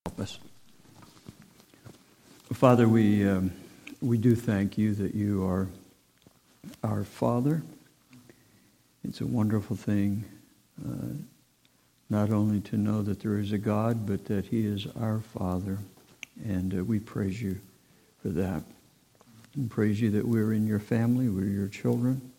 Help us. Father, we do thank you that you are our Father. It's a wonderful thing not only to know that there is a God, but that He is our Father. And we praise you for that. And praise you that we're in your family, we're your children.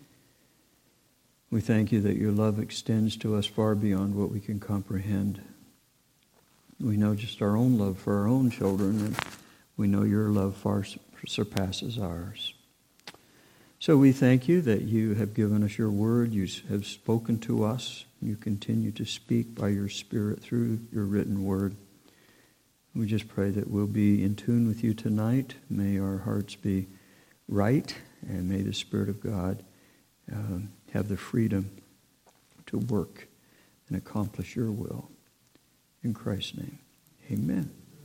We thank you that your love extends to us far beyond what we can comprehend. We know just our own love for our own children, and we know your love far surpasses ours. So we thank you that you have given us your word, you have spoken to us, you continue to speak by your Spirit through your written word. We just pray that we'll be in tune with you tonight. May our hearts be right, and may the Spirit of God have the freedom to work and accomplish your will. In Christ's name, amen.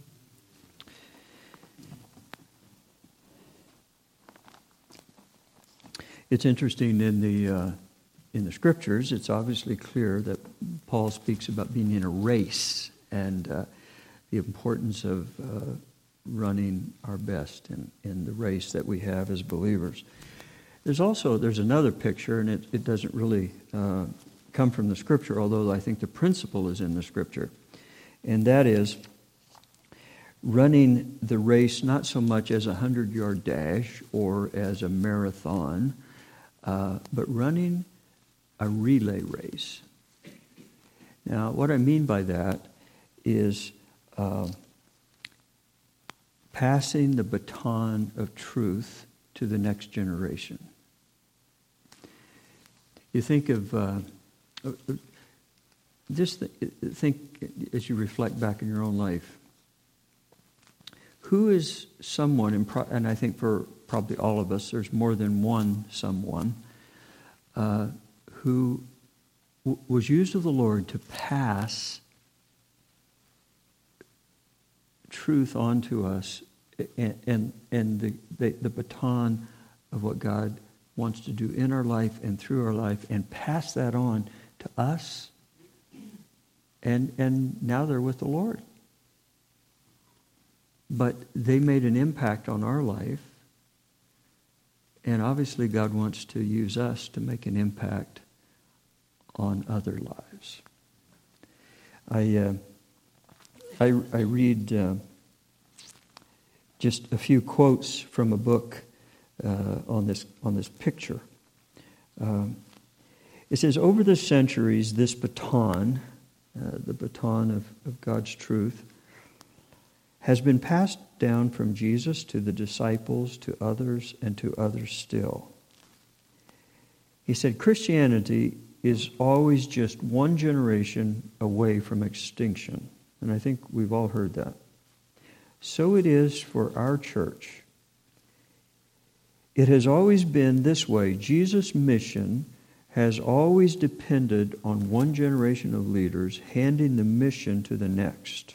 It's interesting in the scriptures. It's obviously clear that Paul speaks about being in a race and the importance of running our best in the race that we have as believers. There's another picture, and it doesn't really come from the scripture, although I think the principle is in the scripture, and that is running the race not so much as a 100-yard dash or as a marathon, but running a relay race. Now, what I mean by that is passing the baton of truth to the next generation. You think of, just think as you reflect back in your own life, who is someone, and I think for probably all of us, there's more than one someone who was used of the Lord to pass truth on to us and the baton of what God wants to do in our life and through our life, and pass that on to us, and now they're with the Lord. But they made an impact on our life, and obviously God wants to use us to make an impact on other lives. I read just a few quotes from a book on this picture. It says, over the centuries, this baton, the baton of God's truth, has been passed down from Jesus to the disciples, to others, and to others still. He said, Christianity is always just one generation away from extinction. And I think we've all heard that. So it is for our church. It has always been this way. Jesus' mission has always depended on one generation of leaders handing the mission to the next.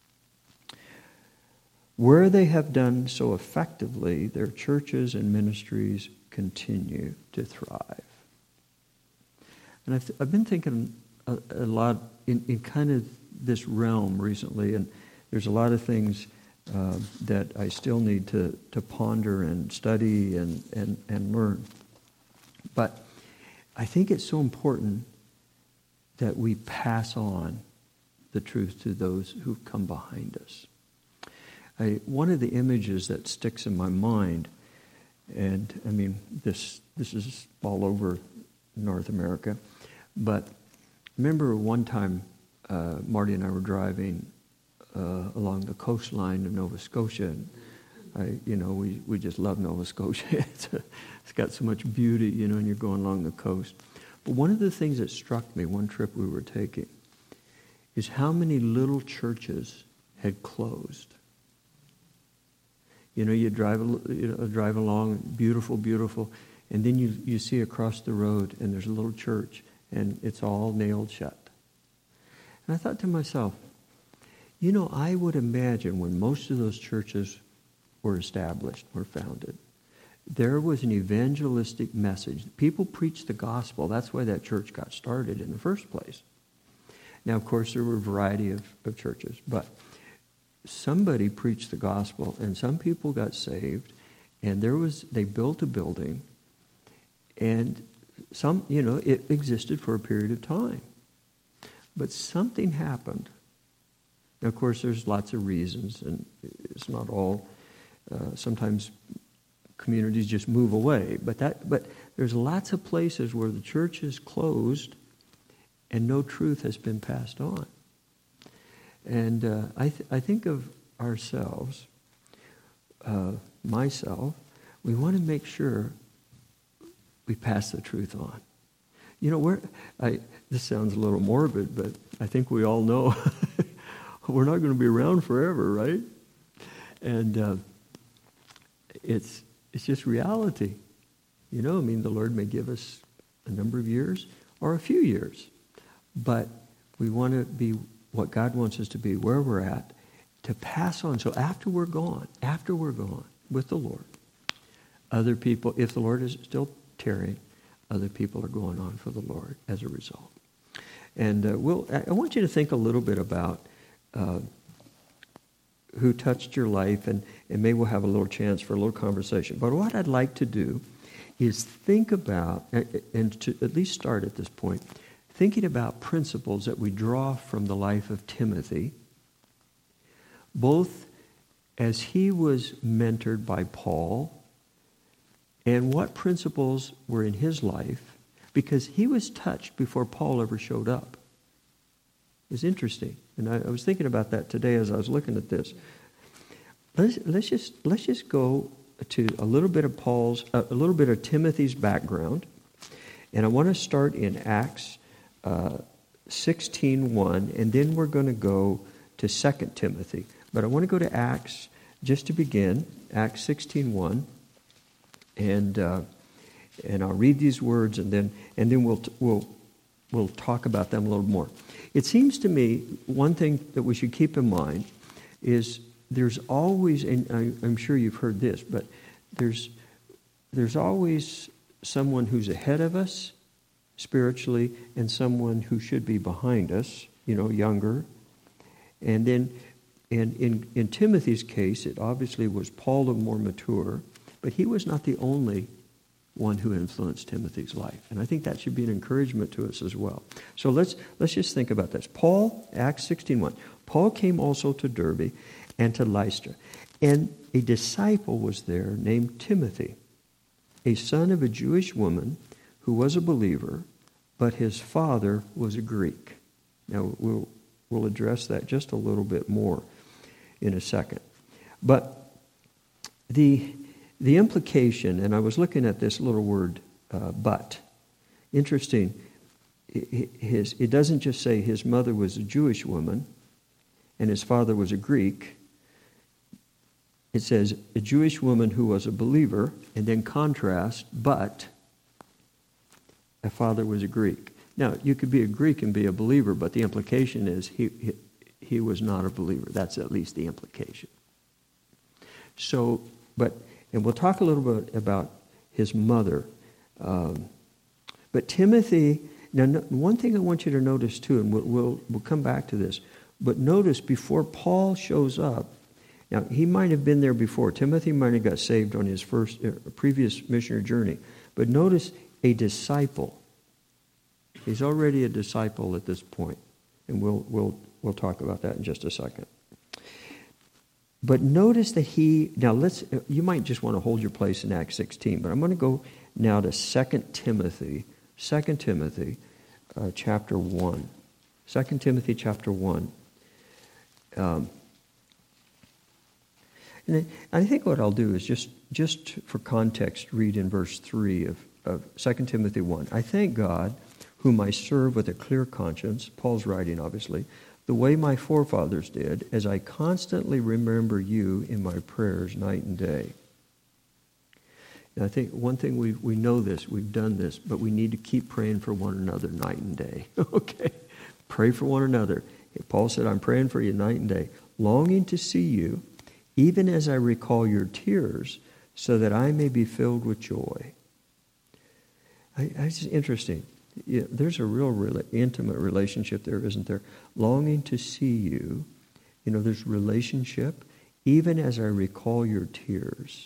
Where they have done so effectively, their churches and ministries continue to thrive. And I've been thinking a lot in kind of this realm recently, and there's a lot of things that I still need to ponder and study and learn. But I think it's so important that we pass on the truth to those who come behind us. One of the images that sticks in my mind, and I mean this is all over North America, but remember one time Marty and I were driving along the coastline of Nova Scotia, and we just love Nova Scotia. It's got so much beauty, and you're going along the coast. But one of the things that struck me one trip we were taking is how many little churches had closed. You drive along, beautiful, beautiful, and then you see across the road, and there's a little church, and it's all nailed shut. And I thought to myself, I would imagine when most of those churches were established, were founded, there was an evangelistic message. People preached the gospel. That's why that church got started in the first place. Now, of course, there were a variety of churches, but somebody preached the gospel, and some people got saved, and they built a building, and it existed for a period of time. But something happened. Now, of course, there's lots of reasons, and it's not all. Sometimes communities just move away, but there's lots of places where the church is closed, and no truth has been passed on. And I think of ourselves, myself, we want to make sure we pass the truth on. This sounds a little morbid, but I think we all know we're not going to be around forever, right? And it's just reality. The Lord may give us a number of years or a few years, but we want to be what God wants us to be, where we're at, to pass on. So after we're gone with the Lord, other people, if the Lord is still tarrying, other people are going on for the Lord as a result. And I want you to think a little bit about who touched your life, and maybe we'll have a little chance for a little conversation. But what I'd like to do is think about, and to at least start at this point, thinking about principles that we draw from the life of Timothy, both as he was mentored by Paul, and what principles were in his life, because he was touched before Paul ever showed up. It's interesting, and I was thinking about that today as I was looking at this. Let's just go to a little bit of Timothy's background, and I want to start in Acts 16:1, and then we're going to go to 2 Timothy. But I want to go to Acts just to begin, Acts 16:1, and I'll read these words, and then we'll talk about them a little more. It seems to me one thing that we should keep in mind is there's always, and I'm sure you've heard this, but there's always someone who's ahead of us spiritually, and someone who should be behind us, younger. And then in Timothy's case, it obviously was Paul, the more mature, but he was not the only one who influenced Timothy's life. And I think that should be an encouragement to us as well. So let's just think about this. Paul, Acts 16:1. Paul came also to Derbe and to Lystra, and a disciple was there named Timothy, a son of a Jewish woman who was a believer, but his father was a Greek. Now, we'll address that just a little bit more in a second. But the implication, and I was looking at this little word, but. Interesting, it doesn't just say his mother was a Jewish woman and his father was a Greek. It says a Jewish woman who was a believer, and then contrast, but a father was a Greek. Now, you could be a Greek and be a believer, but the implication is he was not a believer. That's at least the implication. So, and we'll talk a little bit about his mother. But Timothy, now one thing I want you to notice too, and we'll come back to this, but notice before Paul shows up, now he might have been there before. Timothy might have got saved on his previous missionary journey. But notice a disciple. He's already a disciple at this point, and we'll talk about that in just a second. But notice that you might just want to hold your place in Acts 16, but I'm going to go now to 2 Timothy chapter 1. 2 Timothy chapter 1. And I think what I'll do is just for context, read in verse 3 of 2 Timothy 1. I thank God, whom I serve with a clear conscience, Paul's writing obviously, the way my forefathers did, as I constantly remember you in my prayers night and day. And I think one thing we know this, we've done this, but we need to keep praying for one another night and day. Okay? Pray for one another. Paul said, I'm praying for you night and day, longing to see you, even as I recall your tears, so that I may be filled with joy. It's interesting. There's a real intimate relationship there, isn't there? Longing to see you, There's relationship. Even as I recall your tears.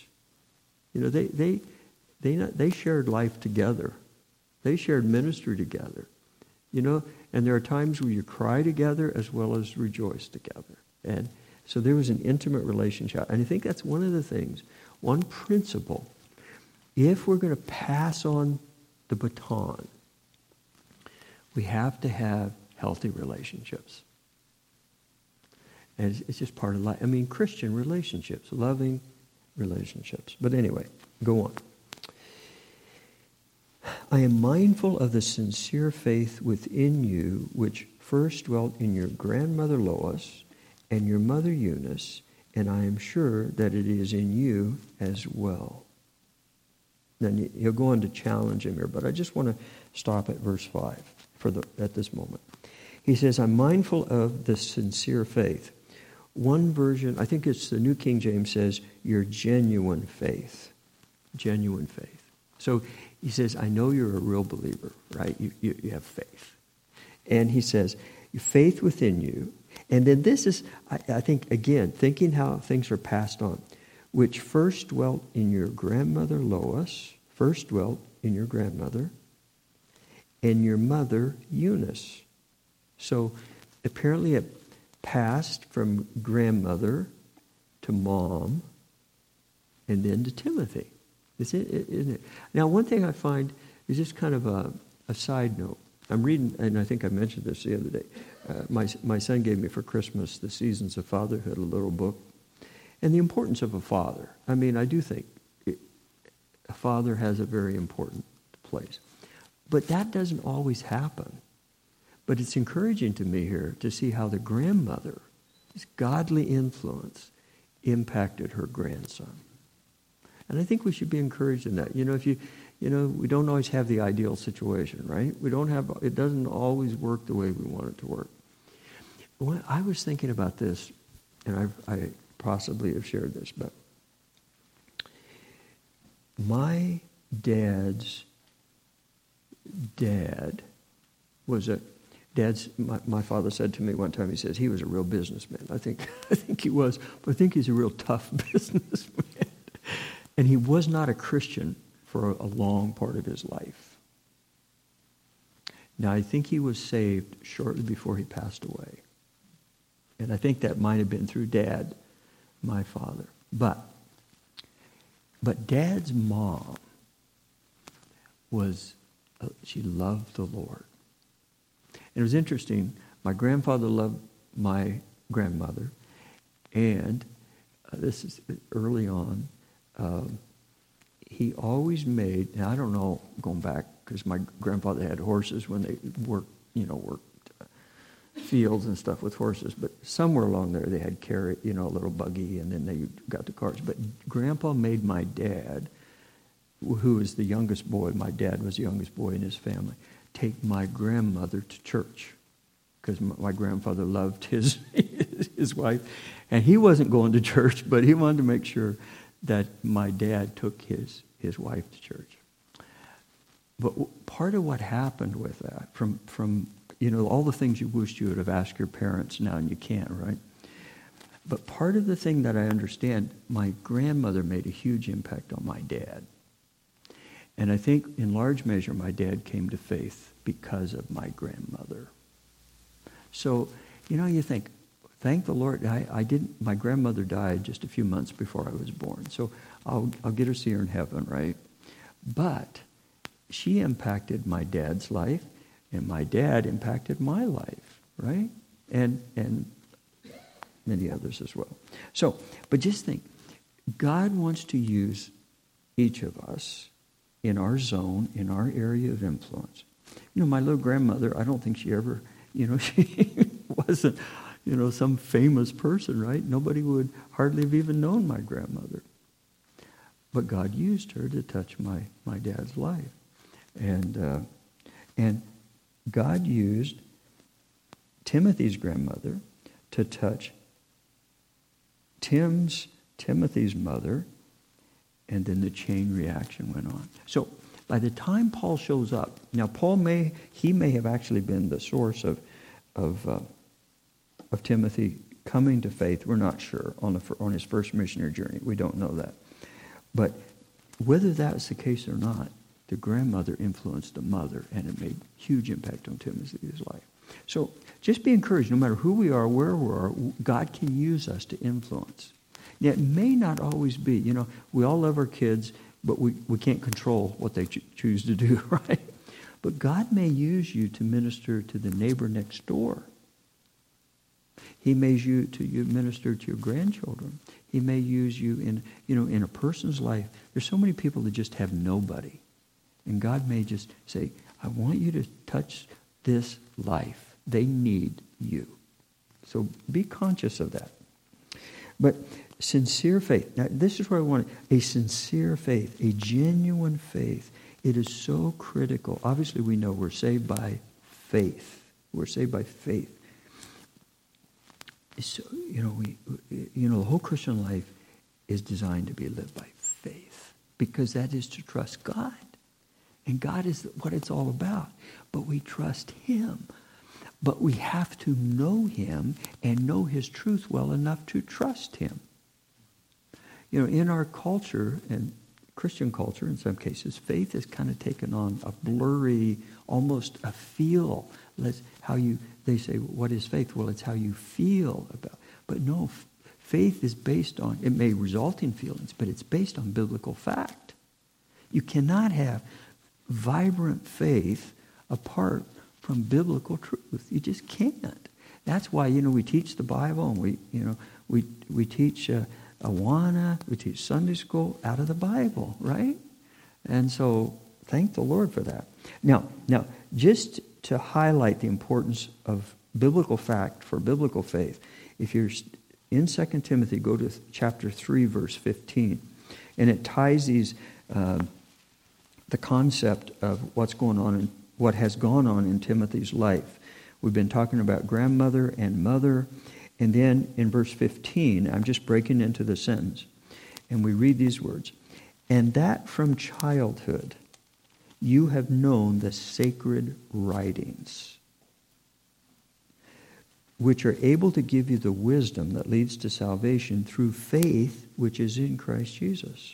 They shared life together. They shared ministry together. And there are times where you cry together as well as rejoice together. And so there was an intimate relationship. And I think that's one of the things, one principle. If we're going to pass on the baton, we have to have healthy relationships. And it's just part of life. Christian relationships, loving relationships. But anyway, go on. I am mindful of the sincere faith within you, which first dwelt in your grandmother Lois and your mother Eunice, and I am sure that it is in you as well. Then he'll go on to challenge him here, but I just want to stop at verse 5 at this moment. He says, I'm mindful of the sincere faith. One version, I think it's the New King James, says, your genuine faith. Genuine faith. So he says, I know you're a real believer, right? You have faith. And he says, faith within you. And then this is, I think, again, thinking how things are passed on, which first dwelt in your grandmother Lois, first dwelt in your grandmother, and your mother Eunice. So apparently it passed from grandmother to mom, and then to Timothy. Isn't it? Now, one thing I find is just kind of a side note. I'm reading, and I think I mentioned this the other day. My son gave me for Christmas The Seasons of Fatherhood, a little book. And the importance of a father. I do think a father has a very important place. But that doesn't always happen. But it's encouraging to me here to see how the grandmother, this godly influence, impacted her grandson. And I think we should be encouraged in that. We don't always have the ideal situation, right? It doesn't always work the way we want it to work. When I was thinking about this, and I possibly have shared this, but my dad's dad was my father said to me one time, he says, he was a real businessman. I think he was, but I think he's a real tough businessman. And he was not a Christian for a long part of his life. Now, I think he was saved shortly before he passed away. And I think that might have been through Dad, my father. But Dad's mom she loved the Lord. And it was interesting. My grandfather loved my grandmother. And this is early on. He always made, and I don't know, going back, because my grandfather had horses when they worked fields and stuff with horses, but somewhere along there they had carry, a little buggy, and then they got the carts. But Grandpa made my dad, who was the youngest boy, my dad was the youngest boy in his family, take my grandmother to church, because my grandfather loved his wife, and he wasn't going to church, but he wanted to make sure that my dad took his wife to church. But part of what happened with that, from all the things you wished you would have asked your parents now and you can't, right? But part of the thing that I understand, my grandmother made a huge impact on my dad. And I think in large measure my dad came to faith because of my grandmother. So, you think, thank the Lord. My grandmother died just a few months before I was born. So I'll get to see her in heaven, right? But she impacted my dad's life, and my dad impacted my life, right? And many others as well. So, but just think, God wants to use each of us in our zone, in our area of influence. My little grandmother, I don't think she ever, she wasn't, some famous person, right? Nobody would hardly have even known my grandmother. But God used her to touch my dad's life. And God used Timothy's grandmother to touch Timothy's mother, and then the chain reaction went on. So by the time Paul shows up, now Paul may have actually been the source of Timothy coming to faith. We're not sure on his first missionary journey. We don't know that. But whether that's the case or not, the grandmother influenced the mother, and it made huge impact on Timothy's life. So just be encouraged, no matter who we are, where we are, God can use us to influence. Now, it may not always be, we all love our kids, but we can't control what they choose to do, right? But God may use you to minister to the neighbor next door. He may use you to minister to your grandchildren. He may use you in a person's life. There's so many people that just have nobody. And God may just say, I want you to touch this life. They need you. So be conscious of that. But sincere faith. Now, this is where I want it. A sincere faith, a genuine faith. It is so critical. Obviously, we know we're saved by faith. We're saved by faith. So, the whole Christian life is designed to be lived by faith, because that is to trust God. And God is what it's all about. But we trust Him. But we have to know Him and know His truth well enough to trust Him. In our culture, and Christian culture in some cases, faith has kind of taken on a blurry, almost a feel. They say, what is faith? Well, it's how you feel about. But no, faith is based on, it may result in feelings, but it's based on biblical fact. You cannot have vibrant faith apart from biblical truth. You just can't. That's why, we teach the Bible, and we teach Awana, we teach Sunday school out of the Bible, right? And so thank the Lord for that. Now, just to highlight the importance of biblical fact for biblical faith, if you're in 2 Timothy, go to chapter 3, verse 15. And it ties these, the concept of what's going on and what has gone on in Timothy's life. We've been talking about grandmother and mother. And then in verse 15, I'm just breaking into the sentence. And we read these words. And that from childhood you have known the sacred writings, which are able to give you the wisdom that leads to salvation through faith which is in Christ Jesus.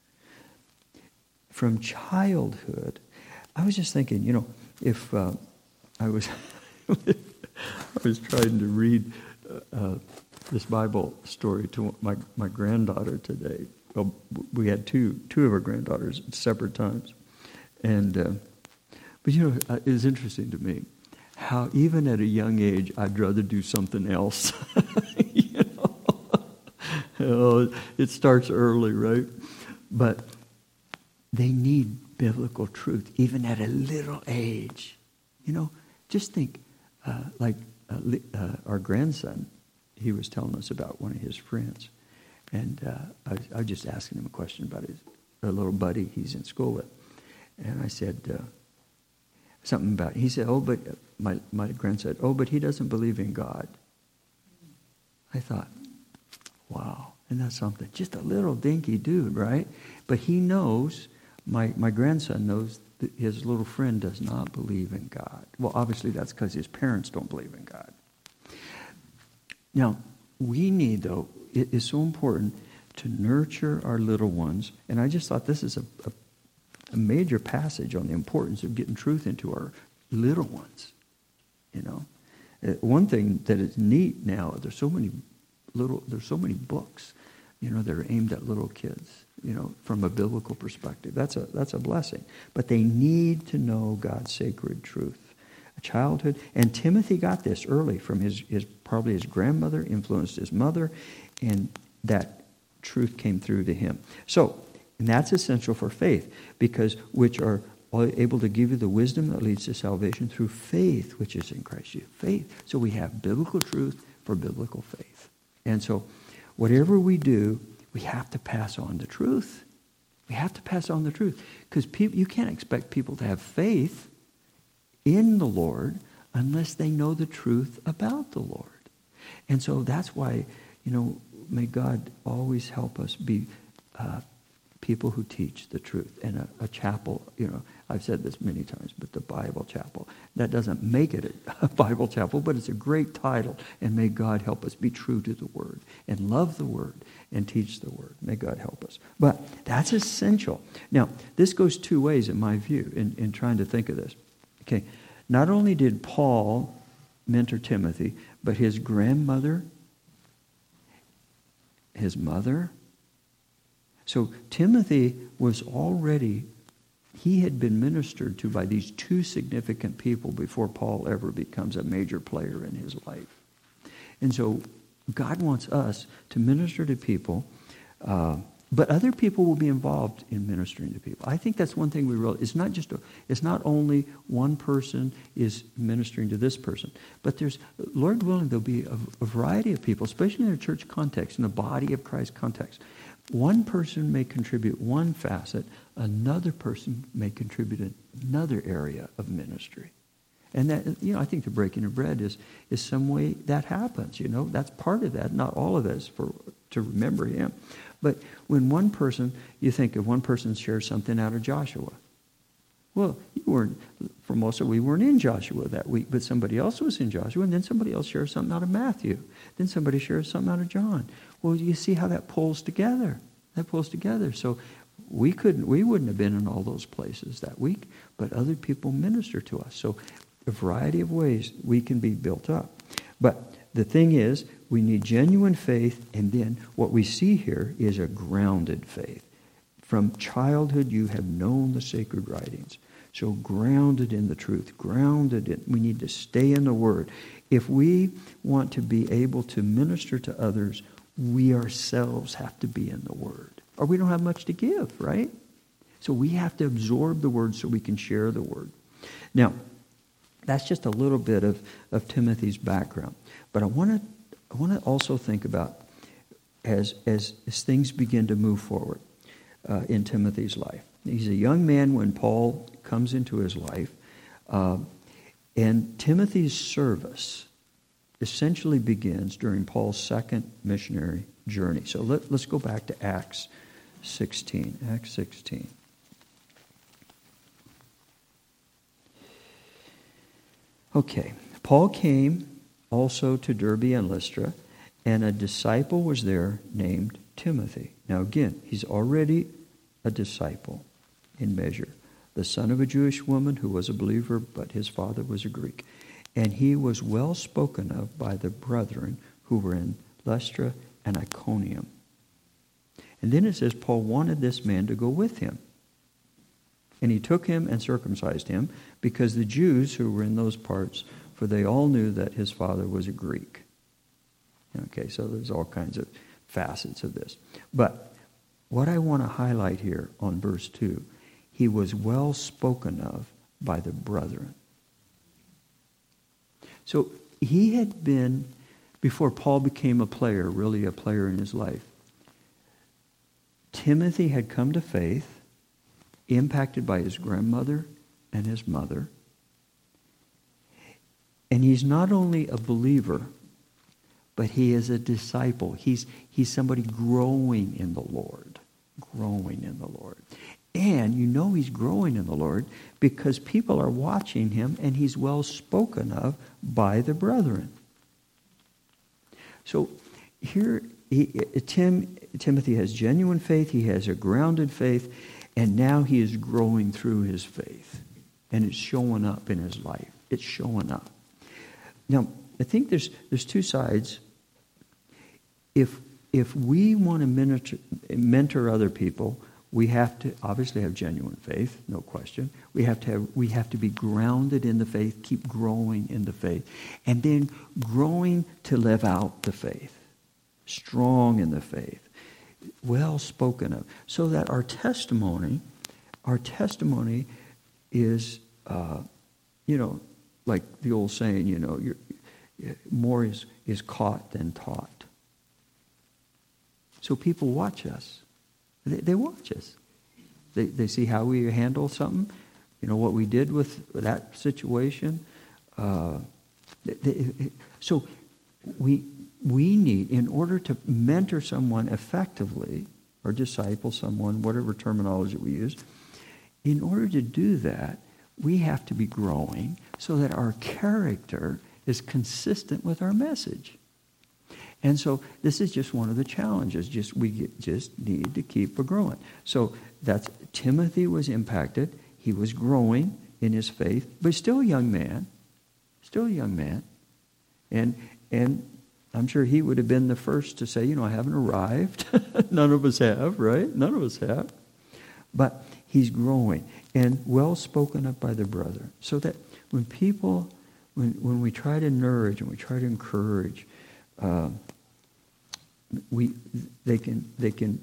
From childhood, I was just thinking, if I was trying to read this Bible story to my granddaughter today. Well, we had two of our granddaughters at separate times, but it was interesting to me how even at a young age I'd rather do something else. It starts early, right? But they need biblical truth even at a little age. Just think, our grandson, he was telling us about one of his friends. And I was just asking him a question about a little buddy he's in school with. And I said something about, he said, but my grandson said, but he doesn't believe in God. I thought, wow, isn't that something? Just a little dinky dude, right? But he knows, my grandson knows that his little friend does not believe in God. Well, obviously that's because his parents don't believe in God. Now, we need, though, it is so important to nurture our little ones. And I just thought this is a major passage on the importance of getting truth into our little ones. One thing that is neat now, there's so many books, that are aimed at little kids, from a biblical perspective. That's a blessing. But they need to know God's sacred truth. Childhood, and Timothy got this early from his probably his grandmother, influenced his mother, and that truth came through to him. So, and that's essential for faith, because which are able to give you the wisdom that leads to salvation through faith, which is in Christ Jesus. Faith. So we have biblical truth for biblical faith. And so, whatever we do, we have to pass on the truth. We have to pass on the truth, because you can't expect people to have faith in the Lord unless they know the truth about the Lord. And so that's why, may God always help us be people who teach the truth. And a chapel, I've said this many times, but the Bible chapel, that doesn't make it a Bible chapel, but it's a great title. And may God help us be true to the Word and love the Word and teach the Word. May God help us. But that's essential. Now, this goes two ways in my view in trying to think of this. Okay, not only did Paul mentor Timothy, but his grandmother, his mother. So Timothy was already, he had been ministered to by these two significant people before Paul ever becomes a major player in his life. And so God wants us to minister to people, but other people will be involved in ministering to people. I think that's one thing we realize. It's not only one person is ministering to this person, but there's, Lord willing, there'll be a variety of people, especially in a church context, in the body of Christ context. One person may contribute one facet, another person may contribute another area of ministry. And that, I think the breaking of bread is some way that happens, That's part of that. Not all of it is to remember him. But when one person, you think if one person shares something out of Joshua. Well, for most of it, we weren't in Joshua that week, but somebody else was in Joshua, and then somebody else shares something out of Matthew. Then somebody shares something out of John. Well, you see how that pulls together. So we wouldn't have been in all those places that week, but other people minister to us. So a variety of ways we can be built up. But the thing is, we need genuine faith, and then what we see here is a grounded faith. From childhood, you have known the sacred writings. So grounded in the truth, we need to stay in the Word. If we want to be able to minister to others, we ourselves have to be in the Word. Or we don't have much to give, right? So we have to absorb the Word so we can share the Word. Now, that's just a little bit of Timothy's background. But I want to also think about as things begin to move forward in Timothy's life. He's a young man when Paul comes into his life. And Timothy's service essentially begins during Paul's second missionary journey. So let's go back to Acts 16. Acts 16. Okay. Paul came also to Derbe and Lystra, and a disciple was there named Timothy. Now again, he's already a disciple in measure. The son of a Jewish woman who was a believer, but his father was a Greek. And he was well spoken of by the brethren who were in Lystra and Iconium. And then it says Paul wanted this man to go with him. And he took him and circumcised him, because the Jews who were in those parts, for they all knew that his father was a Greek. Okay, so there's all kinds of facets of this. But what I want to highlight here on verse 2, he was well spoken of by the brethren. So he had been, before Paul became a player, really a player in his life, Timothy had come to faith, impacted by his grandmother and his mother. And he's not only a believer, but he is a disciple. He's somebody growing in the Lord. Growing in the Lord. And he's growing in the Lord because people are watching him, and he's well spoken of by the brethren. So here, Timothy has genuine faith. He has a grounded faith. And now he is growing through his faith. And it's showing up in his life. It's showing up. Now, I think there's two sides. If we want to mentor other people, we have to obviously have genuine faith, no question. We have to be grounded in the faith, keep growing in the faith, and then growing to live out the faith, strong in the faith, well spoken of, so that our testimony is, like the old saying, more is caught than taught. So people watch us. They watch us. They see how we handle something, what we did with that situation. So we need, in order to mentor someone effectively, or disciple someone, whatever terminology we use. In order to do that, we have to be growing so that our character is consistent with our message. And so this is just one of the challenges. We just need to keep growing. So that's Timothy was impacted. He was growing in his faith, but still a young man. Still a young man. And I'm sure he would have been the first to say, I haven't arrived. None of us have, right? None of us have. But he's growing and well spoken of by the brother. So that when people, when we try to nourish and we try to encourage, they can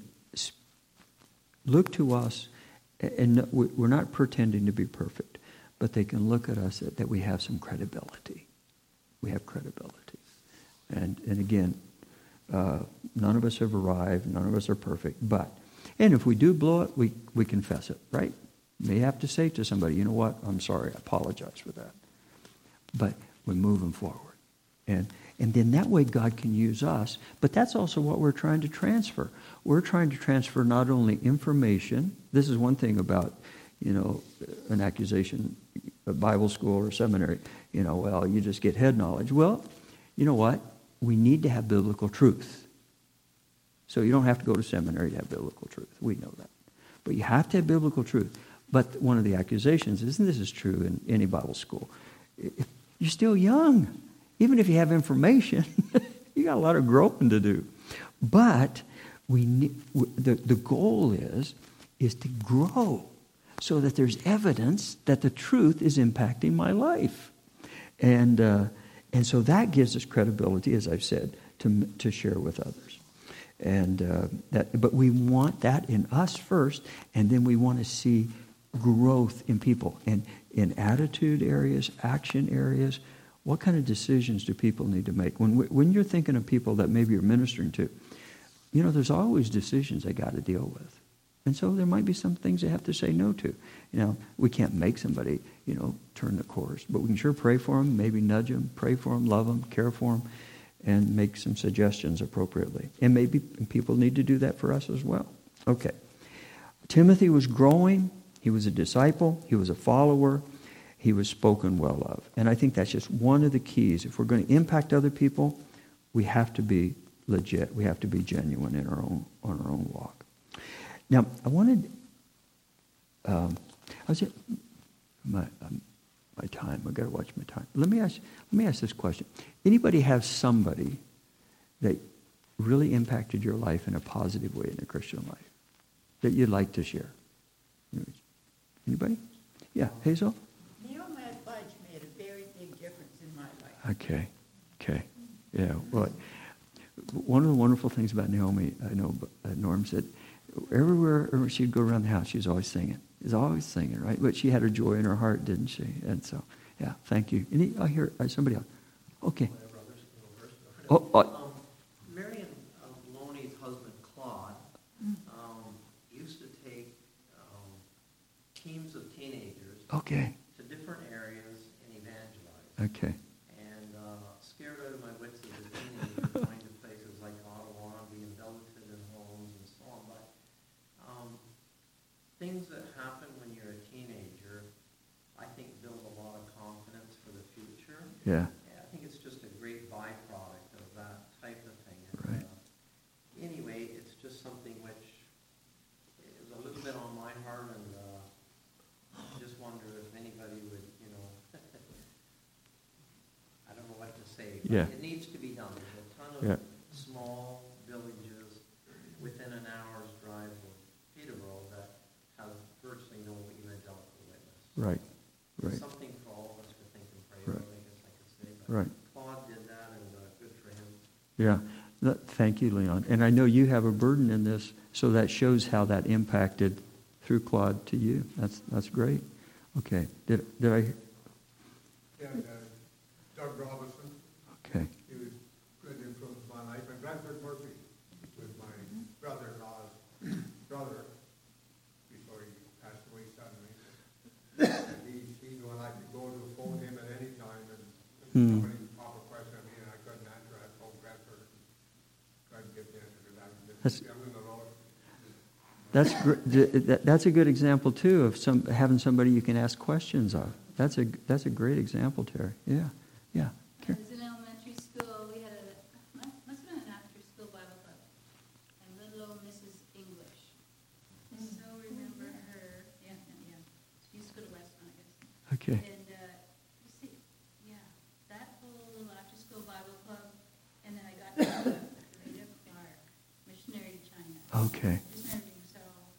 look to us, and we're not pretending to be perfect, but they can look at us that we have some credibility. We have credibility. And again, none of us have arrived. None of us are perfect. And if we do blow it, we confess it, right? May have to say to somebody, you know what? I'm sorry. I apologize for that. But we're moving forward. And then that way God can use us. But that's also what we're trying to transfer. We're trying to transfer not only information. This is one thing about, an accusation, a Bible school or seminary. Well, you just get head knowledge. Well, you know what? We need to have biblical truth. So you don't have to go to seminary to have biblical truth. We know that. But you have to have biblical truth. But one of the accusations is, and this is true in any Bible school, you're still young. Even if you have information, you got a lot of growing to do. But the goal is to grow so that there's evidence that the truth is impacting my life. And so that gives us credibility, as I've said, to share with others. But we want that in us first, and then we want to see growth in people and in attitude areas, action areas. What kind of decisions do people need to make? When you're thinking of people that maybe you're ministering to, there's always decisions they got to deal with. And so there might be some things they have to say no to. We can't make somebody, turn the course. But we can sure pray for them, maybe nudge them, pray for them, love them, care for them, and make some suggestions appropriately. And maybe people need to do that for us as well. Okay. Timothy was growing. He was a disciple. He was a follower. He was spoken well of. And I think that's just one of the keys. If we're going to impact other people, we have to be legit. We have to be genuine on our own walk. Now, I wanted, my time. I've got to watch my time. Let me ask this question. Anybody have somebody that really impacted your life in a positive way in the Christian life that you'd like to share? Anybody? Yeah, Hazel? Neil Budge made a very big difference in my life. Okay. Yeah, well, one of the wonderful things about Naomi, I know Norm said, everywhere she'd go around the house, she was always singing. She's always singing, right? But she had her joy in her heart, didn't she? And so, yeah, thank you. I hear somebody else. Okay. Marion Maloney's husband, Claude, used to take teams of teenagers to different areas and evangelize. Okay. And scared out of my wits as a teenager going to places like Ottawa, being billeted in homes and so on. But things that happen when you're a teenager, I think, build a lot of confidence for the future. Yeah. I think it's just a great byproduct of that type of thing. Right. Anyway, it's just something which is a little bit on my heart, and I just wonder if anybody would, I don't know what to say. But Yeah. It needs to be done. There's a ton of small villages within an hour's drive of Peterborough that have virtually no evangelical witness. Right. It's something for all of us to think and pray about, I guess I could say. But Right. Claude did that, and good for him. Yeah. Thank you, Leon. And I know you have a burden in this, so that shows how that impacted through Claude to you. That's great. Okay. Did I? Yeah, Doug Robinson. Okay. He was a good influence in my life. And Bradford Murphy was my brother-in-law's brother before he passed away suddenly. And he knew I could go to phone him at any time, and somebody would pop a question at me and I couldn't answer. I'd phone Bradford and try to get the answer to that. I'm in the Lord. That's a good example too of having somebody you can ask questions of. That's a great example, Terry. Yeah. I was in elementary school. We had must have been an after-school Bible club, and little old Mrs. English. I so remember her. Yeah. She used to go to Westmont, I guess. Okay. And you see, that whole little after-school Bible club, and then I got to Rita Clark, missionary to China. Okay. Just everything. So,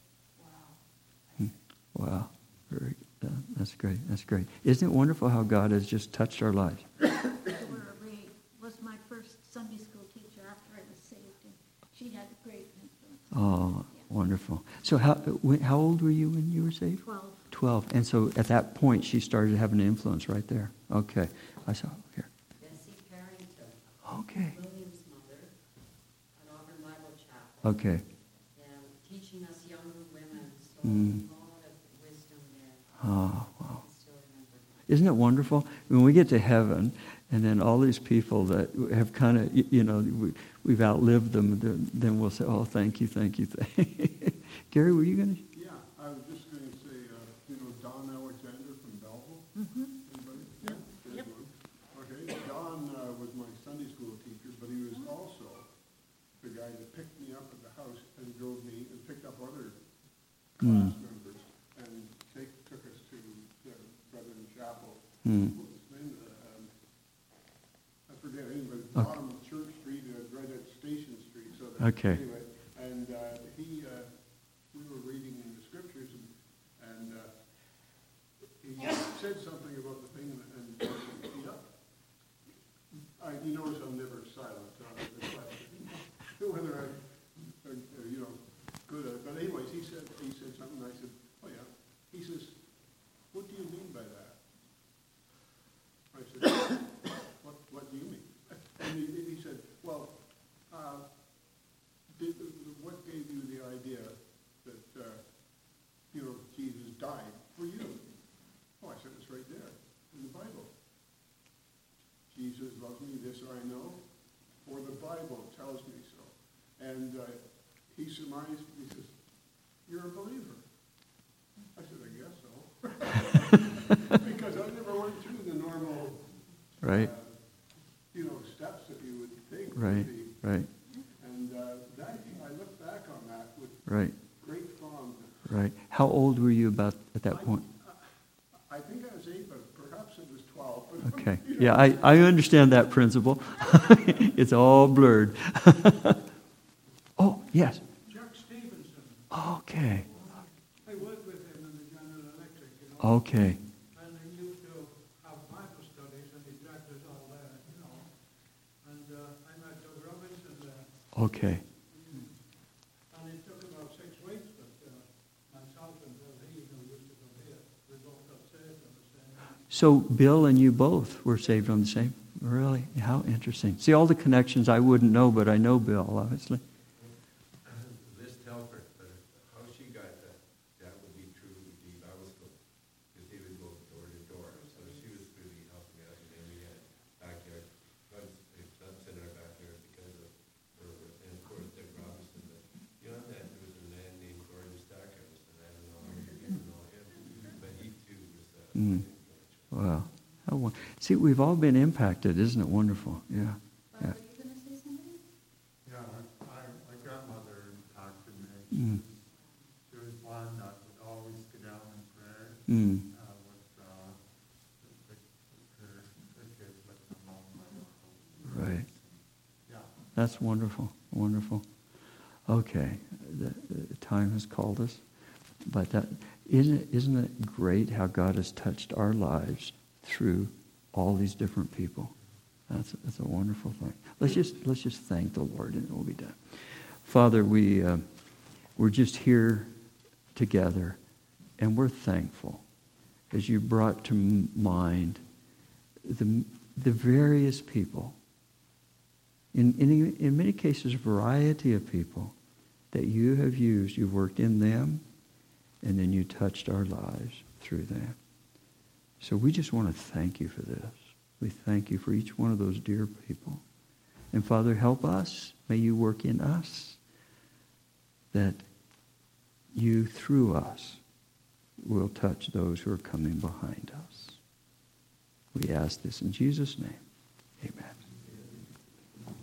wow. Wow. That's great. That's great. Isn't it wonderful how God has just touched our lives? Laura Ray was my first Sunday school teacher after I was saved, and she had a great influence. Oh, wonderful. So how old were you when you were saved? 12. 12. And so at that point, she started having an influence right there. Okay. I saw here. Bessie Carrington, Okay. William's mother, at Auburn Bible Chapel. Okay. And teaching us younger women, so Mm. a lot of wisdom there. Oh, wow. I still remember that. Isn't it wonderful? When we get to heaven, and then all these people that have kind of, we've outlived them, then we'll say, oh, thank you. Gary, were you going to? Yeah, I was just going to say, Don Alexander from Belleville? Mm-hmm. Anybody? Yep. There's Yep. one. Okay, Don was my Sunday school teacher, but he was also the guy that picked me up at the house and drove me and picked up other class members, and they took us to the Brethren Chapel. Mm. What was his name? I forget, anyway, bottom of Church Street, right at Station Street. So Okay. Anyway, and we were reading in the scriptures, and he said something about the thing, and you notice I'm never silent on the question, whether I'm, good at it. But anyways, he said something, and I said, oh yeah. He says, what do you mean by that? I said, what do you mean? And he said, well, what gave you the idea that, Jesus died for you? Oh, I said, it's right there in the Bible. Jesus loves me, this I know, for the Bible tells me so. And he surmised, he says, you're a believer. I said, I guess so. Because I never went through the normal Right. Steps that you would think Right. would be. Right. And I look back on that with Right. great fondness. Right. How old were you about at that point? I think I was 8, but perhaps it was 12. But, Okay. Yeah, I understand that principle. It's all blurred. Oh, yes. Jack Stevenson. Okay. I worked with him in the General Electric, Okay. and he used to have Bible studies, and he dragged us all there, And I met Doug Robinson there, Okay. and it took about 6 weeks, but myself and Bill Heath, who used to go here, we both got saved on the same night. So Bill and you both were saved on the same? Really? How interesting. See, all the connections I wouldn't know, but I know Bill, obviously. Liz Telford, how she got that would be true with the Bible school, because they would go door to door. So she was really helping out, and then we had backyard, clubs in our backyard because of her, and of course Dick Robinson. But beyond that, there was a man named Gordon Stackhouse, and I don't know how many people know him, but he too was influential. Wow. See, we've all been impacted. Isn't it wonderful? Yeah. Bob, were you going to say something? Yeah, my grandmother impacted me. Mm. She was one that would always get out in prayer Mm. with the kids with the mom. Right. Yeah. That's wonderful. Wonderful. Okay. The time has called us. But isn't it great how God has touched our lives through all these different people? That's a wonderful thing. Let's just thank the Lord, and we'll be done. Father, we're just here together, and we're thankful as you brought to mind the various people, in many cases, a variety of people that you have used. You've worked in them, and then you touched our lives through them. So we just want to thank you for this. We thank you for each one of those dear people. And Father, help us. May you work in us that you through us will touch those who are coming behind us. We ask this in Jesus' name. Amen.